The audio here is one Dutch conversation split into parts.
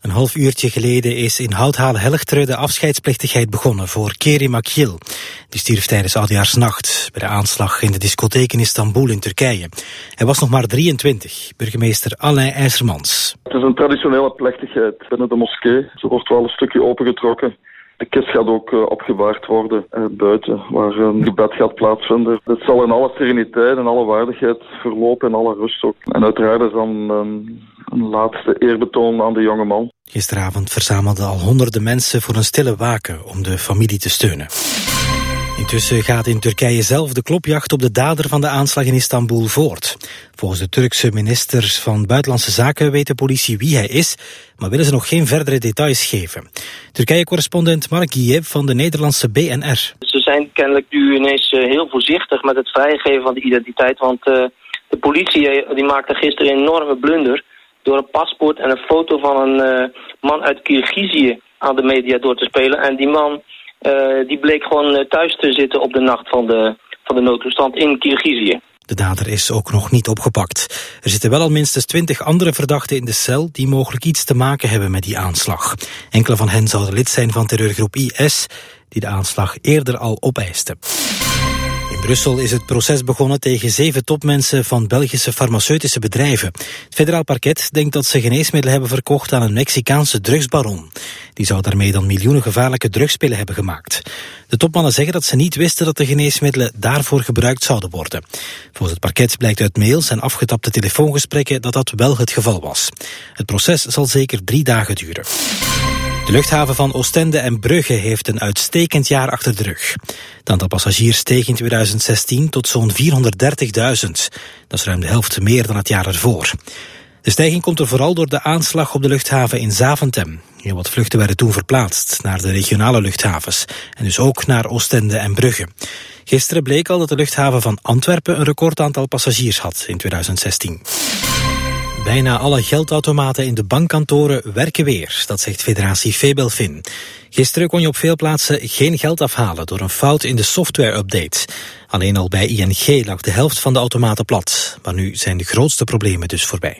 Een half uurtje geleden is in Houthalen-Helchteren de afscheidsplechtigheid begonnen voor Kerim Akil. Die stierf tijdens Oudejaarsnacht bij de aanslag in de discotheek in Istanbul in Turkije. Hij was nog maar 23, burgemeester Alain IJzermans. Het is een traditionele plechtigheid binnen de moskee. Ze wordt wel een stukje opengetrokken. De kist gaat ook opgebaard worden buiten, waar een gebed gaat plaatsvinden. Dit zal in alle sereniteit en alle waardigheid verlopen en alle rust ook. En uiteraard is dan een laatste eerbetoon aan de jonge man. Gisteravond verzamelden al honderden mensen voor een stille waken om de familie te steunen. Intussen gaat in Turkije zelf de klopjacht op de dader van de aanslag in Istanbul voort. Volgens de Turkse ministers van Buitenlandse Zaken weet de politie wie hij is, maar willen ze nog geen verdere details geven. Turkije-correspondent Mark Giev van de Nederlandse BNR. Ze zijn kennelijk nu ineens heel voorzichtig met het vrijgeven van de identiteit, want de politie die maakte gisteren een enorme blunder door een paspoort en een foto van een man uit Kirgizië aan de media door te spelen. En die man die bleek gewoon thuis te zitten op de nacht van de noodtoestand in Kirgizië. De dader is ook nog niet opgepakt. Er zitten wel al minstens 20 andere verdachten in de cel die mogelijk iets te maken hebben met die aanslag. Enkele van hen zouden lid zijn van terreurgroep IS, die de aanslag eerder al opeiste. In Brussel is het proces begonnen tegen 7 topmensen van Belgische farmaceutische bedrijven. Het federaal parket denkt dat ze geneesmiddelen hebben verkocht aan een Mexicaanse drugsbaron. Die zou daarmee dan miljoenen gevaarlijke drugspillen hebben gemaakt. De topmannen zeggen dat ze niet wisten dat de geneesmiddelen daarvoor gebruikt zouden worden. Volgens het parket blijkt uit mails en afgetapte telefoongesprekken dat dat wel het geval was. Het proces zal zeker 3 dagen duren. De luchthaven van Oostende en Brugge heeft een uitstekend jaar achter de rug. Het aantal passagiers steeg in 2016 tot zo'n 430.000. Dat is ruim de helft meer dan het jaar ervoor. De stijging komt er vooral door de aanslag op de luchthaven in Zaventem. Heel wat vluchten werden toen verplaatst naar de regionale luchthavens en dus ook naar Oostende en Brugge. Gisteren bleek al dat de luchthaven van Antwerpen een recordaantal passagiers had in 2016. Bijna alle geldautomaten in de bankkantoren werken weer, dat zegt federatie Febelfin. Gisteren kon je op veel plaatsen geen geld afhalen door een fout in de software-update. Alleen al bij ING lag de helft van de automaten plat. Maar nu zijn de grootste problemen dus voorbij.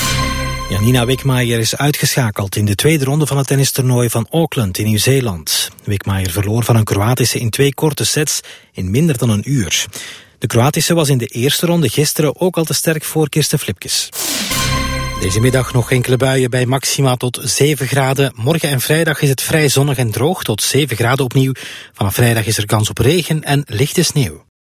Janina Wickmaier is uitgeschakeld in de tweede ronde van het tennistoernooi van Auckland in Nieuw-Zeeland. Wickmaier verloor van een Kroatische in 2 korte sets in minder dan een uur. De Kroatische was in de eerste ronde gisteren ook al te sterk voor Kirsten Flipkes. Deze middag nog enkele buien bij maxima tot 7 graden. Morgen en vrijdag is het vrij zonnig en droog tot 7 graden opnieuw. Vanaf vrijdag is er kans op regen en lichte sneeuw.